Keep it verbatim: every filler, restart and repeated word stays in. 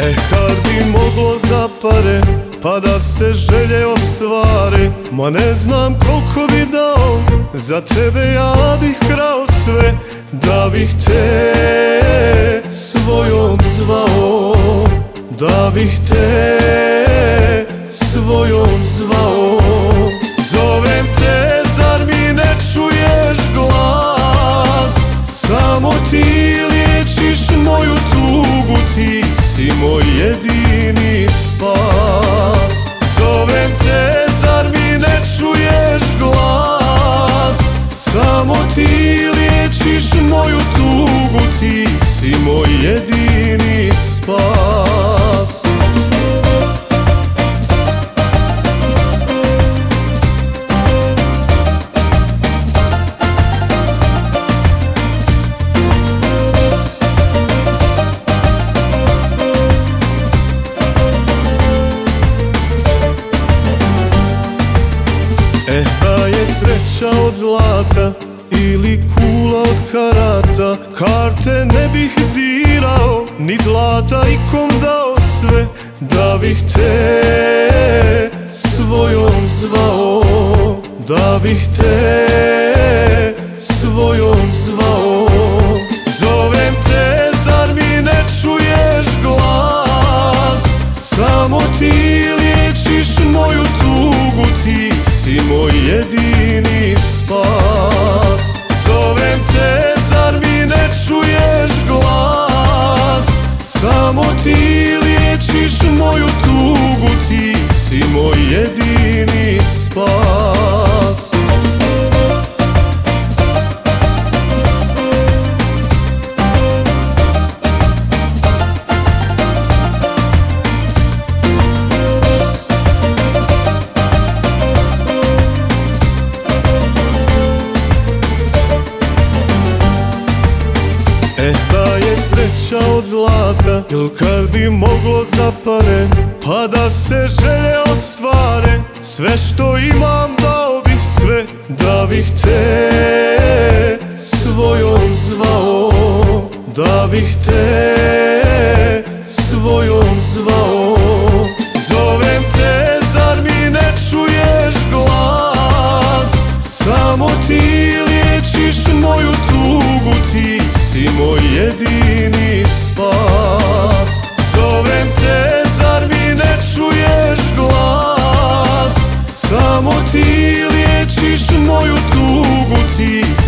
E kad bi moglo za pare, pa da se želje ostvare, ma ne znam koliko bi dao, za tebe ja bih krao sve, da bih te svojom zvao, da bih te svojom zvao. Zovem te, zar mi ne čuješ glas? Samo ti liječiš moju tugu, ti si moj jedini spas. Zovem te, zar mi ne čuješ glas? Samo ti liječiš moju tugu, ti si moj jedini spas. E da je sreća od zlata ili kula od karata, karte ne bih dirao, ni zlata ikom dao sve, da bih te svojom zvao, da bih te svojom zvao. Zovem te, zar mi ne čuješ glas? Samo ti liječiš moju tugu, ti si moj jedini spas. Zovem te, zar mi ne čuješ glas? Samo ti liječiš moju tugu, ti si moj jedini spas. E da je sreća od zlata, il kad bi moglo za pare, pa da se želje ostvare, sve što imam dao bih sve, da bih te svojom zvao, da bih te svojom zvao. Zovem te, zar mi ne čuješ glas? Samo ti liječiš moju tugu, ti si moj jedini spas. Zovem te, zar mi ne čuješ glas? Samo ti liječiš moju tugu, ti